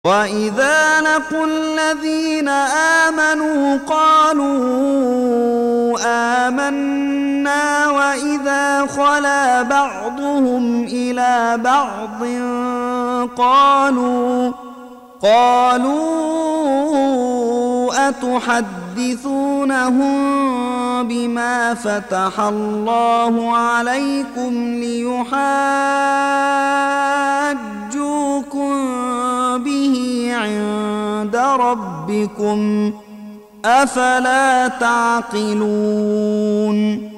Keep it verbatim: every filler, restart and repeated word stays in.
وَإِذَا لَقُوا الَّذِينَ آمَنُوا قَالُوا آمَنَّا وَإِذَا خَلَا بَعْضُهُمْ إِلَى بَعْضٍ قَالُوا قَالُوا أَتُحَدِّثُونَهُم بِمَا فَتَحَ اللَّهُ عَلَيْكُمْ لِيُحَاجُّوكُم بِهِ عِندَ رَبِّكُمْ ۚ أَفَلَا تَعْقِلُونَ